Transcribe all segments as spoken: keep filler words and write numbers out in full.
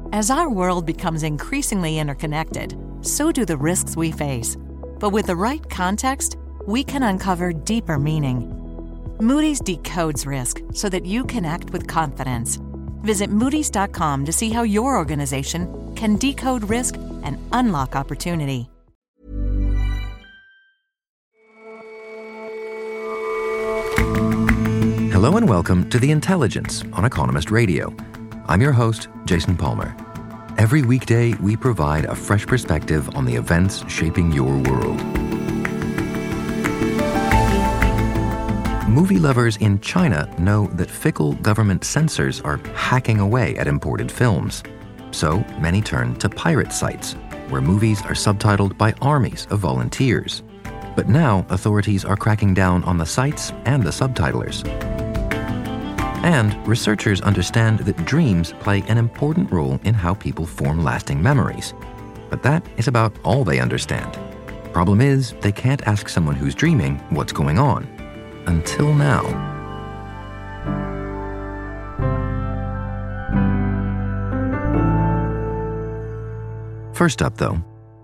As our world becomes increasingly interconnected, so do the risks we face. But with the right context, we can uncover deeper meaning. Moody's decodes risk so that you can act with confidence. Visit Moody's dot com to see how your organization can decode risk and unlock opportunity. Hello and welcome to The Intelligence on Economist Radio. I'm your host, Jason Palmer. Every weekday, we provide a fresh perspective on the events shaping your world. Movie lovers in China know that fickle government censors are hacking away at imported films. So many turn to pirate sites, where movies are subtitled by armies of volunteers. But now authorities are cracking down on the sites and the subtitlers. And researchers understand that dreams play an important role in how people form lasting memories. But that is about all they understand. Problem is, they can't ask someone who's dreaming what's going on. Until now. First up, though.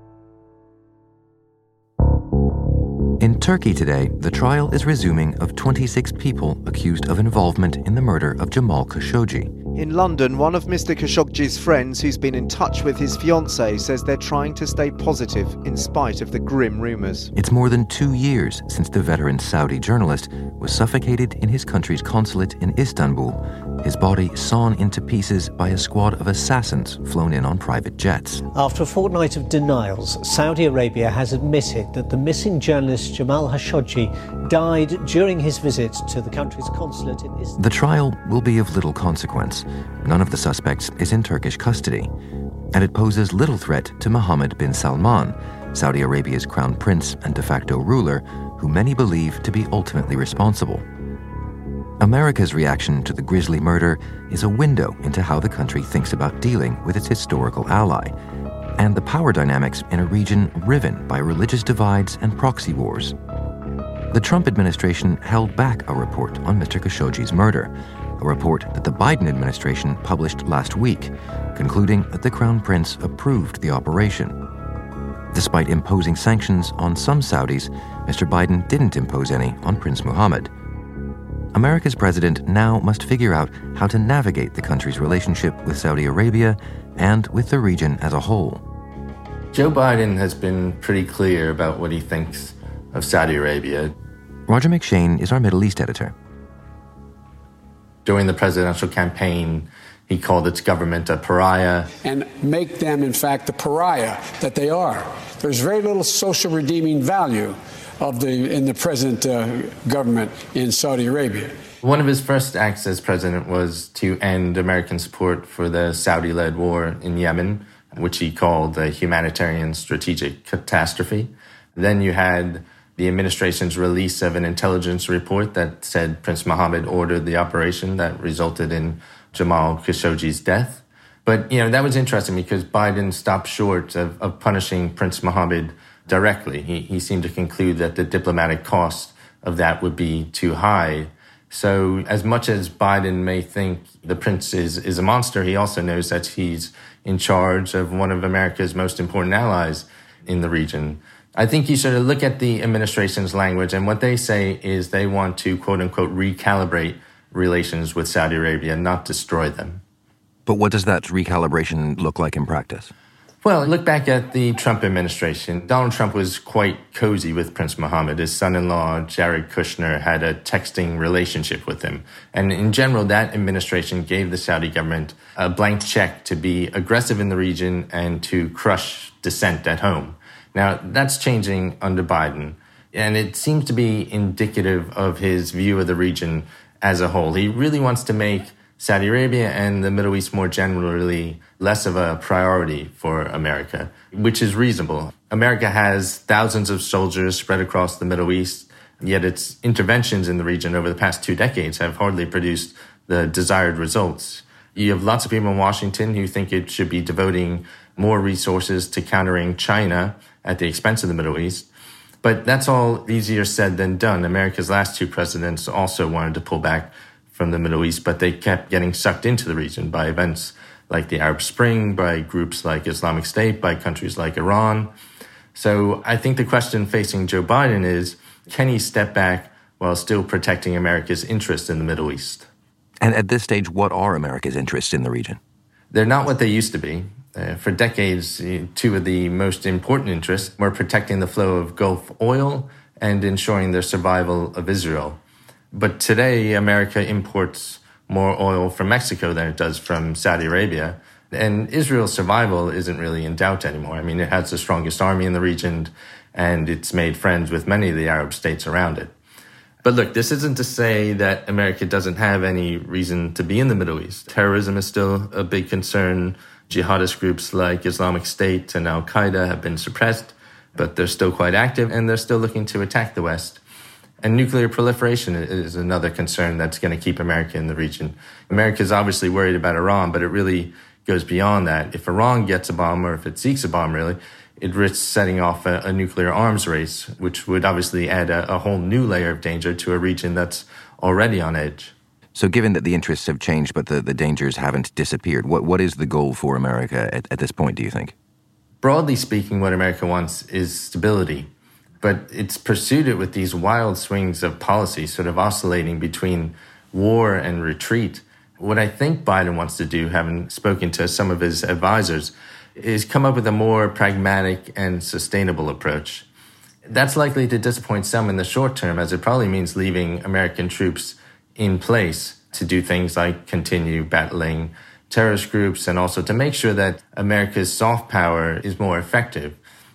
In Turkey today, the trial is resuming of twenty-six people accused of involvement in the murder of Jamal Khashoggi. In London, one of Mister Khashoggi's friends who's been in touch with his fiancée says they're trying to stay positive in spite of the grim rumours. It's more than two years since the veteran Saudi journalist was suffocated in his country's consulate in Istanbul, his body sawn into pieces by a squad of assassins flown in on private jets. After a fortnight of denials, Saudi Arabia has admitted that the missing journalist Jamal Khashoggi died during his visit to the country's consulate in Istanbul. The trial will be of little consequence. None of the suspects is in Turkish custody, and it poses little threat to Mohammed bin Salman, Saudi Arabia's crown prince and de facto ruler, who many believe to be ultimately responsible. America's reaction to the grisly murder is a window into how the country thinks about dealing with its historical ally, and the power dynamics in a region riven by religious divides and proxy wars. The Trump administration held back a report on Mister Khashoggi's murder, a report that the Biden administration published last week, concluding that the Crown Prince approved the operation. Despite imposing sanctions on some Saudis, Mister Biden didn't impose any on Prince Mohammed. America's president now must figure out how to navigate the country's relationship with Saudi Arabia and with the region as a whole. Joe Biden has been pretty clear about what he thinks of Saudi Arabia. Roger McShane is our Middle East editor. During the presidential campaign, he called its government a pariah. And make them, in fact, the pariah that they are. There's very little social redeeming value of the in the present uh, government in Saudi Arabia. One of his first acts as president was to end American support for the Saudi-led war in Yemen, which he called a humanitarian strategic catastrophe. Then you had the administration's release of an intelligence report that said Prince Mohammed ordered the operation that resulted in Jamal Khashoggi's death. But, you know, that was interesting because Biden stopped short of, of punishing Prince Mohammed directly. He, he seemed to conclude that the diplomatic cost of that would be too high. So as much as Biden may think the prince is, is a monster, he also knows that he's in charge of one of America's most important allies in the region. I think you sort of look at the administration's language, and what they say is they want to, quote unquote, recalibrate relations with Saudi Arabia, not destroy them. But what does that recalibration look like in practice? Well, look back at the Trump administration. Donald Trump was quite cozy with Prince Mohammed. His son-in-law, Jared Kushner, had a texting relationship with him. And in general, that administration gave the Saudi government a blank check to be aggressive in the region and to crush dissent at home. Now, that's changing under Biden, and it seems to be indicative of his view of the region as a whole. He really wants to make Saudi Arabia and the Middle East more generally less of a priority for America, which is reasonable. America has thousands of soldiers spread across the Middle East, yet its interventions in the region over the past two decades have hardly produced the desired results. You have lots of people in Washington who think it should be devoting more resources to countering China at the expense of the Middle East. But that's all easier said than done. America's last two presidents also wanted to pull back from the Middle East, but they kept getting sucked into the region by events like the Arab Spring, by groups like Islamic State, by countries like Iran. So I think the question facing Joe Biden is, can he step back while still protecting America's interests in the Middle East? And at this stage, what are America's interests in the region? They're not what they used to be. Uh, for decades, two of the most important interests were protecting the flow of Gulf oil and ensuring the survival of Israel. But today, America imports more oil from Mexico than it does from Saudi Arabia. And Israel's survival isn't really in doubt anymore. I mean, it has the strongest army in the region, and it's made friends with many of the Arab states around it. But look, this isn't to say that America doesn't have any reason to be in the Middle East. Terrorism is still a big concern. Jihadist groups like Islamic State and Al-Qaeda have been suppressed, but they're still quite active, and they're still looking to attack the West. And nuclear proliferation is another concern that's going to keep America in the region. America is obviously worried about Iran, but it really goes beyond that. If Iran gets a bomb, or if it seeks a bomb, really, it risks setting off a, a nuclear arms race, which would obviously add a, a whole new layer of danger to a region that's already on edge. So given that the interests have changed, but the, the dangers haven't disappeared, what, what is the goal for America at, at this point, do you think? Broadly speaking, what America wants is stability. But it's pursued it with these wild swings of policy, sort of oscillating between war and retreat. What I think Biden wants to do, having spoken to some of his advisors, is come up with a more pragmatic and sustainable approach. That's likely to disappoint some in the short term, as it probably means leaving American troops in place to do things like continue battling terrorist groups, and also to make sure that America's soft power is more effective.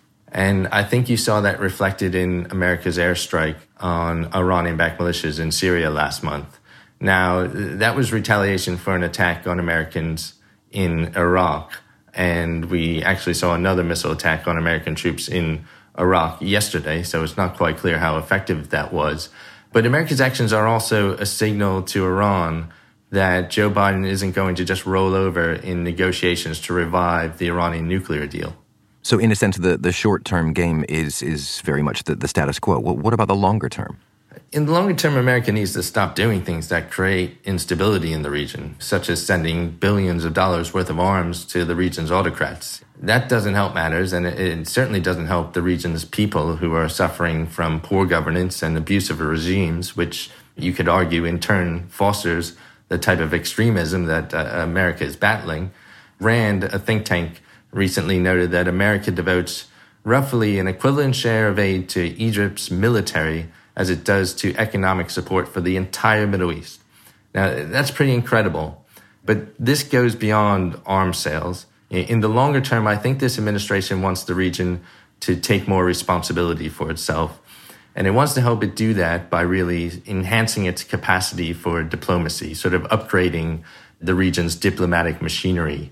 And I think you saw that reflected in America's airstrike on Iranian-backed militias in Syria last month. Now, that was retaliation for an attack on Americans in Iraq. And we actually saw another missile attack on American troops in Iraq yesterday, so it's not quite clear how effective that was. But America's actions are also a signal to Iran that Joe Biden isn't going to just roll over in negotiations to revive the Iranian nuclear deal. So in a sense, the, the short-term game is is very much the, the status quo. What, what about the longer term? In the longer term, America needs to stop doing things that create instability in the region, such as sending billions of dollars worth of arms to the region's autocrats. That doesn't help matters, and it, it certainly doesn't help the region's people who are suffering from poor governance and abusive regimes, which you could argue in turn fosters the type of extremism that uh, America is battling. RAND, a think tank, recently noted that America devotes roughly an equivalent share of aid to Egypt's military as it does to economic support for the entire Middle East. Now, that's pretty incredible, but this goes beyond arms sales. In the longer term, I think this administration wants the region to take more responsibility for itself, and it wants to help it do that by really enhancing its capacity for diplomacy, sort of upgrading the region's diplomatic machinery.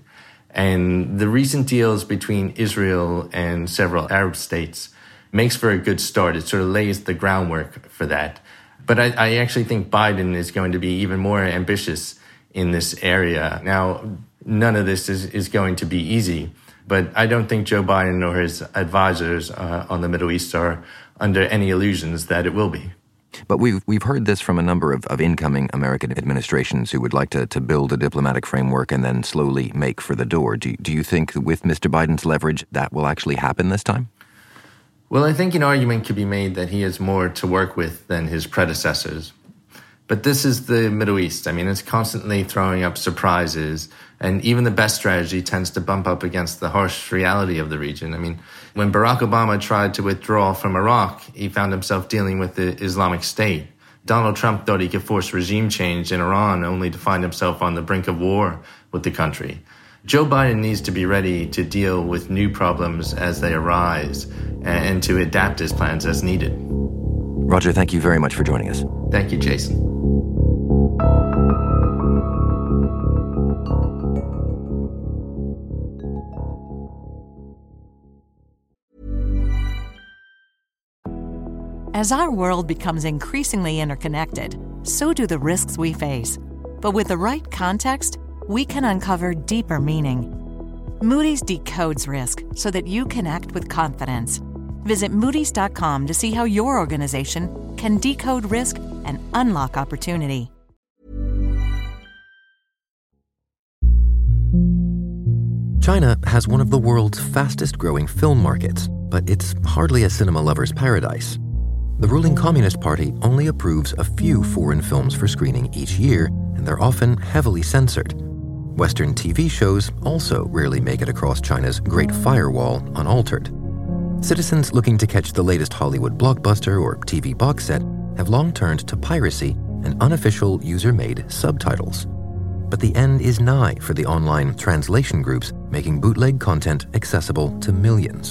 And the recent deals between Israel and several Arab states makes for a good start. It sort of lays the groundwork for that. But I, I actually think Biden is going to be even more ambitious in this area. Now, none of this is, is going to be easy, but I don't think Joe Biden or his advisors uh, on the Middle East are under any illusions that it will be. But we've we've heard this from a number of, of incoming American administrations who would like to, to build a diplomatic framework and then slowly make for the door. Do, do you think with Mister Biden's leverage that will actually happen this time? Well, I think an argument could be made that he has more to work with than his predecessors. But this is the Middle East. I mean, it's constantly throwing up surprises, and even the best strategy tends to bump up against the harsh reality of the region. I mean, when Barack Obama tried to withdraw from Iraq, he found himself dealing with the Islamic State. Donald Trump thought he could force regime change in Iran, only to find himself on the brink of war with the country. Joe Biden needs to be ready to deal with new problems as they arise and to adapt his plans as needed. Roger, thank you very much for joining us. Thank you, Jason. As our world becomes increasingly interconnected, so do the risks we face. But with the right context, we can uncover deeper meaning. Moody's decodes risk so that you can act with confidence. Visit Moody's dot com to see how your organization can decode risk and unlock opportunity. China has one of the world's fastest-growing film markets, but it's hardly a cinema lover's paradise. The ruling Communist Party only approves a few foreign films for screening each year, and they're often heavily censored. Western T V shows also rarely make it across China's Great Firewall unaltered. Citizens looking to catch the latest Hollywood blockbuster or T V box set have long turned to piracy and unofficial user-made subtitles. But the end is nigh for the online translation groups making bootleg content accessible to millions.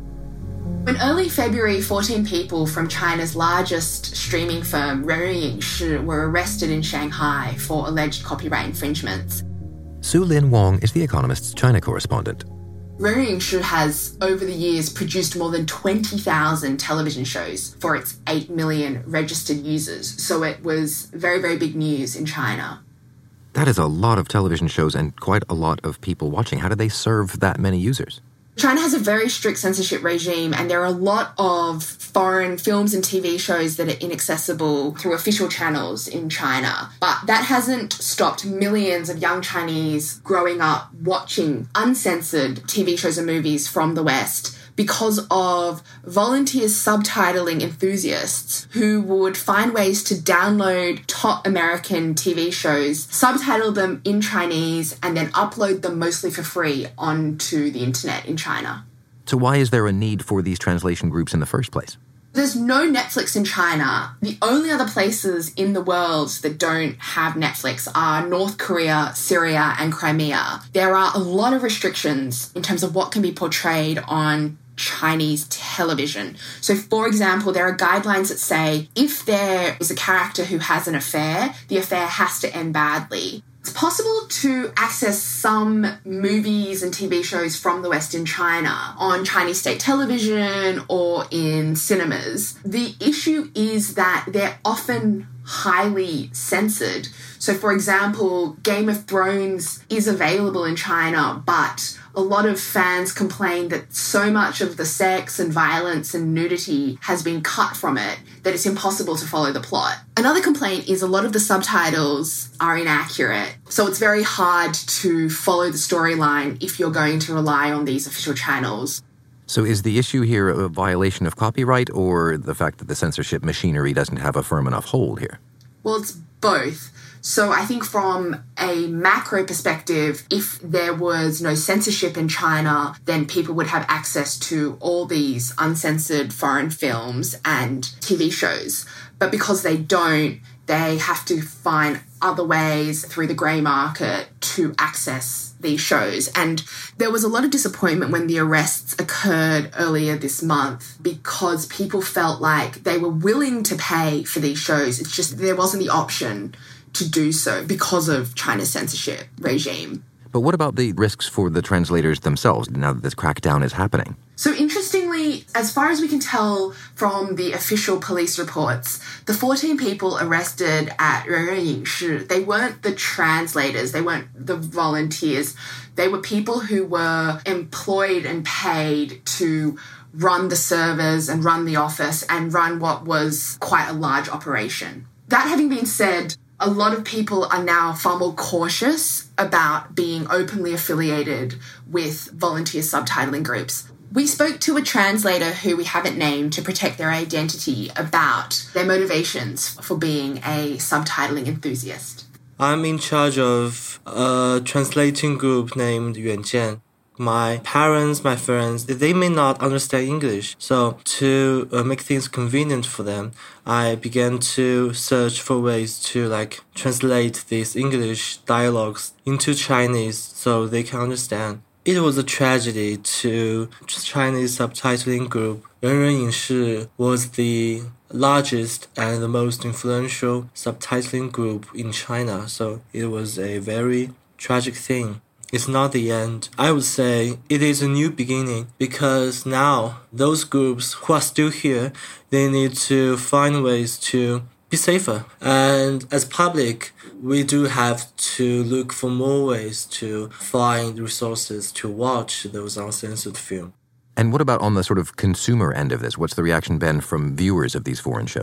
In early February, fourteen people from China's largest streaming firm, Renren Yingshi, were arrested in Shanghai for alleged copyright infringements. Su Lin Wong is The Economist's China correspondent. Renren Yingshi has, over the years, produced more than twenty thousand television shows for its eight million registered users, so it was very, very big news in China. That is a lot of television shows and quite a lot of people watching. How do they serve that many users? China has a very strict censorship regime, and there are a lot of foreign films and T V shows that are inaccessible through official channels in China. But that hasn't stopped millions of young Chinese growing up watching uncensored T V shows and movies from the West because of volunteer subtitling enthusiasts who would find ways to download top American T V shows, subtitle them in Chinese, and then upload them mostly for free onto the internet in China. So why is there a need for these translation groups in the first place? There's no Netflix in China. The only other places in the world that don't have Netflix are North Korea, Syria, and Crimea. There are a lot of restrictions in terms of what can be portrayed on Chinese television. So, for example, there are guidelines that say if there is a character who has an affair, the affair has to end badly. It's possible to access some movies and T V shows from the West in China on Chinese state television or in cinemas. The issue is that they're often highly censored. So, for example, Game of Thrones is available in China, but a lot of fans complain that so much of the sex and violence and nudity has been cut from it that it's impossible to follow the plot. Another complaint is a lot of the subtitles are inaccurate, so it's very hard to follow the storyline if you're going to rely on these official channels. So is the issue here a violation of copyright or the fact that the censorship machinery doesn't have a firm enough hold here? Well, it's both. So I think from a macro perspective, if there was no censorship in China, then people would have access to all these uncensored foreign films and T V shows. But because they don't, they have to find other ways through the grey market to access these shows. And there was a lot of disappointment when the arrests occurred earlier this month because people felt like they were willing to pay for these shows. It's just there wasn't the option to do so because of China's censorship regime. But what about the risks for the translators themselves now that this crackdown is happening? So interestingly, as far as we can tell from the official police reports, the fourteen people arrested at Renren Yingshi, they weren't the translators, they weren't the volunteers. They were people who were employed and paid to run the servers and run the office and run what was quite a large operation. That having been said, a lot of people are now far more cautious about being openly affiliated with volunteer subtitling groups. We spoke to a translator who we haven't named to protect their identity about their motivations for being a subtitling enthusiast. I'm in charge of a translating group named Yuanjian. My parents, my friends, they may not understand English. So to uh, make things convenient for them, I began to search for ways to like translate these English dialogues into Chinese so they can understand. It was a tragedy to Chinese subtitling group. Renren Yingshi was the largest and the most influential subtitling group in China. So it was a very tragic thing. It's not the end. I would say it is a new beginning because now those groups who are still here, they need to find ways to be safer. And as public, we do have to look for more ways to find resources to watch those uncensored films. And what about on the sort of consumer end of this? What's the reaction been from viewers of these foreign shows?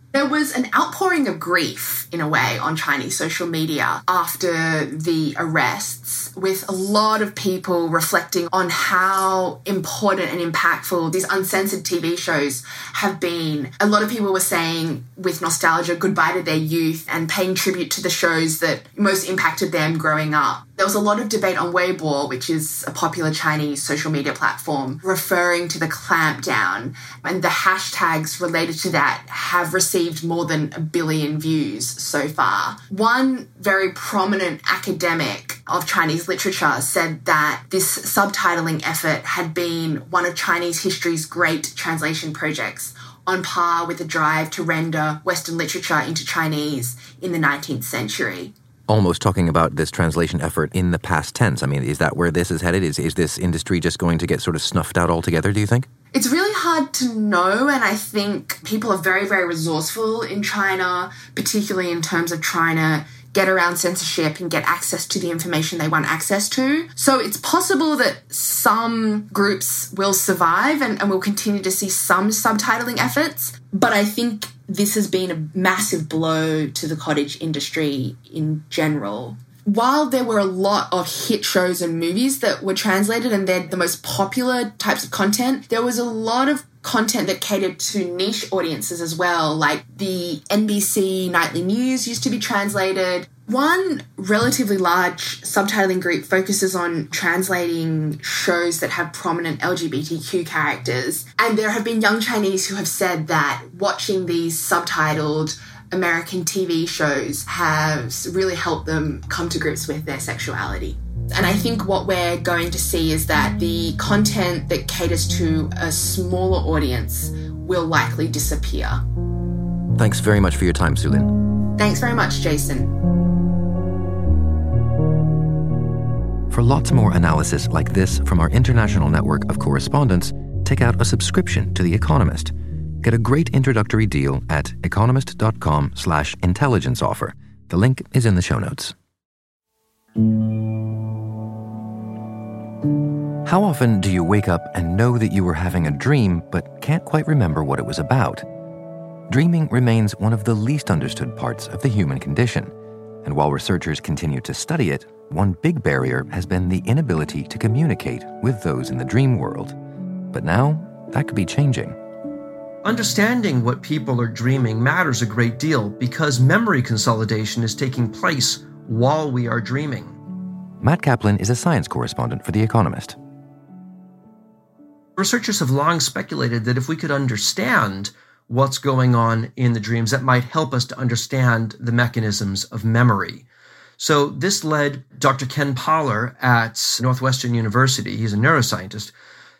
There was an outpouring of grief, in a way, on Chinese social media after the arrests, with a lot of people reflecting on how important and impactful these uncensored T V shows have been. A lot of people were saying, with nostalgia, goodbye to their youth and paying tribute to the shows that most impacted them growing up. There was a lot of debate on Weibo, which is a popular Chinese social media platform, referring to the clampdown, and the hashtags related to that have received more than a billion views so far. One very prominent academic of Chinese literature said that this subtitling effort had been one of Chinese history's great translation projects, on par with the drive to render Western literature into Chinese in the nineteenth century. Almost talking about this translation effort in the past tense. I mean, is that where this is headed? Is is this industry just going to get sort of snuffed out altogether, do you think? It's really hard to know, and I think people are very, very resourceful in China, particularly in terms of trying to get around censorship and get access to the information they want access to. So it's possible that some groups will survive and, and we'll continue to see some subtitling efforts, but I think this has been a massive blow to the cottage industry in general. While there were a lot of hit shows and movies that were translated and they're the most popular types of content, there was a lot of content that catered to niche audiences as well, like the N B C Nightly News used to be translated. One relatively large subtitling group focuses on translating shows that have prominent L G B T Q characters, and there have been young Chinese who have said that watching these subtitled American T V shows has really helped them come to grips with their sexuality. And I think what we're going to see is that the content that caters to a smaller audience will likely disappear. Thanks very much for your time, Su-Lin. Thanks very much, Jason. For lots more analysis like this from our international network of correspondents, take out a subscription to The Economist. Get a great introductory deal at economist.com slash intelligence offer. The link is in the show notes. How often do you wake up and know that you were having a dream but can't quite remember what it was about? Dreaming remains one of the least understood parts of the human condition, and while researchers continue to study it, one big barrier has been the inability to communicate with those in the dream world. But now, that could be changing. Understanding what people are dreaming matters a great deal because memory consolidation is taking place while we are dreaming. Matt Kaplan is a science correspondent for The Economist. Researchers have long speculated that if we could understand what's going on in the dreams, that might help us to understand the mechanisms of memory. So this led Doctor Ken Poller at Northwestern University, he's a neuroscientist,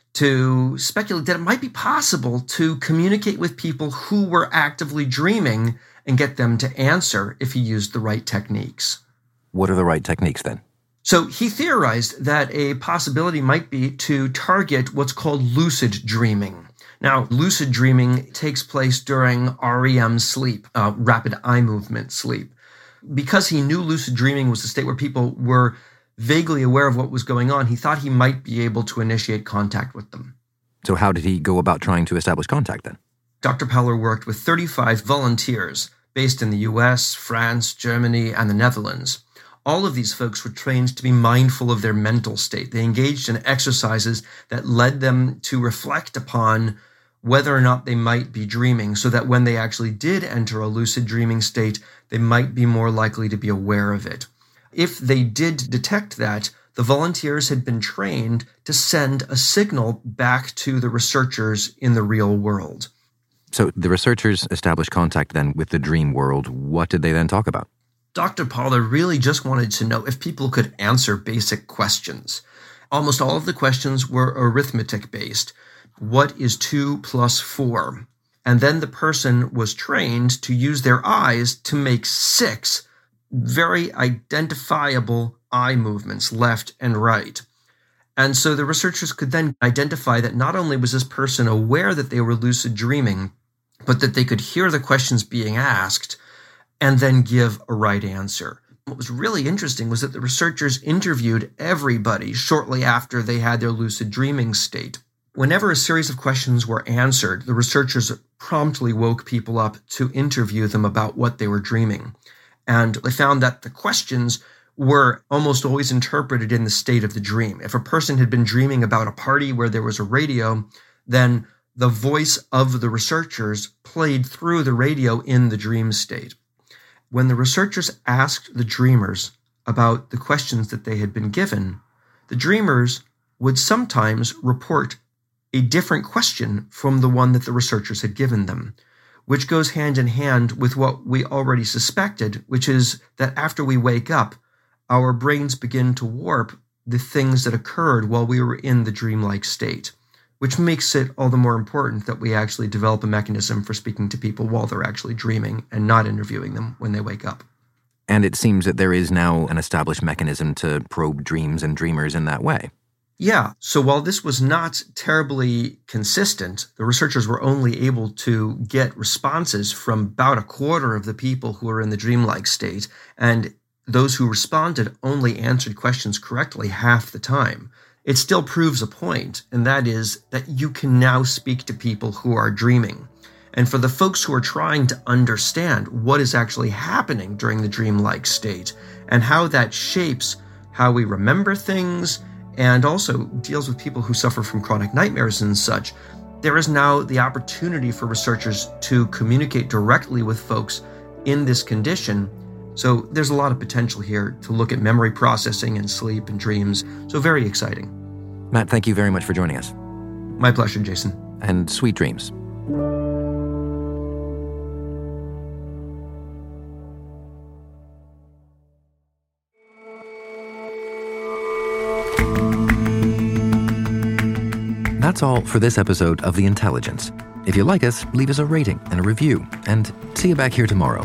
to speculate that it might be possible to communicate with people who were actively dreaming and get them to answer if he used the right techniques. What are the right techniques then? So he theorized that a possibility might be to target what's called lucid dreaming. Now, lucid dreaming takes place during R E M sleep, uh, rapid eye movement sleep. Because he knew lucid dreaming was the state where people were vaguely aware of what was going on, he thought he might be able to initiate contact with them. So how did he go about trying to establish contact then? Doctor Poller worked with thirty-five volunteers based in the U S, France, Germany, and the Netherlands. All of these folks were trained to be mindful of their mental state. They engaged in exercises that led them to reflect upon whether or not they might be dreaming, so that when they actually did enter a lucid dreaming state, they might be more likely to be aware of it. If they did detect that, the volunteers had been trained to send a signal back to the researchers in the real world. So the researchers established contact then with the dream world. What did they then talk about? Doctor Poller really just wanted to know if people could answer basic questions. Almost all of the questions were arithmetic-based. What is two plus four? And then the person was trained to use their eyes to make six very identifiable eye movements, left and right. And so the researchers could then identify that not only was this person aware that they were lucid dreaming, but that they could hear the questions being asked and then give a right answer. What was really interesting was that the researchers interviewed everybody shortly after they had their lucid dreaming state. Whenever a series of questions were answered, the researchers promptly woke people up to interview them about what they were dreaming. And they found that the questions were almost always interpreted in the state of the dream. If a person had been dreaming about a party where there was a radio, then the voice of the researchers played through the radio in the dream state. When the researchers asked the dreamers about the questions that they had been given, the dreamers would sometimes report a different question from the one that the researchers had given them, which goes hand in hand with what we already suspected, which is that after we wake up, our brains begin to warp the things that occurred while we were in the dreamlike state, which makes it all the more important that we actually develop a mechanism for speaking to people while they're actually dreaming and not interviewing them when they wake up. And it seems that there is now an established mechanism to probe dreams and dreamers in that way. Yeah, so while this was not terribly consistent, the researchers were only able to get responses from about a quarter of the people who were in the dreamlike state, and those who responded only answered questions correctly half the time. It still proves a point, and that is that you can now speak to people who are dreaming. And for the folks who are trying to understand what is actually happening during the dreamlike state and how that shapes how we remember things, and also deals with people who suffer from chronic nightmares and such, there is now the opportunity for researchers to communicate directly with folks in this condition. So there's a lot of potential here to look at memory processing and sleep and dreams. So very exciting. Matt, thank you very much for joining us. My pleasure, Jason. And sweet dreams. That's all for this episode of The Intelligence. If you like us, leave us a rating and a review, and see you back here tomorrow.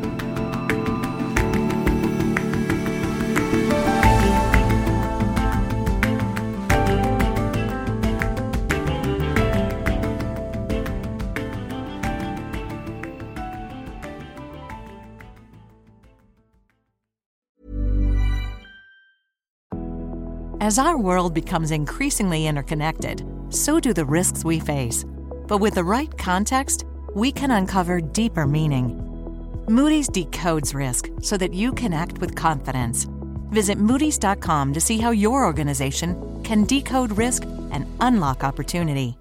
As our world becomes increasingly interconnected, so do the risks we face. But with the right context, we can uncover deeper meaning. Moody's decodes risk so that you can act with confidence. Visit Moody's dot com to see how your organization can decode risk and unlock opportunity.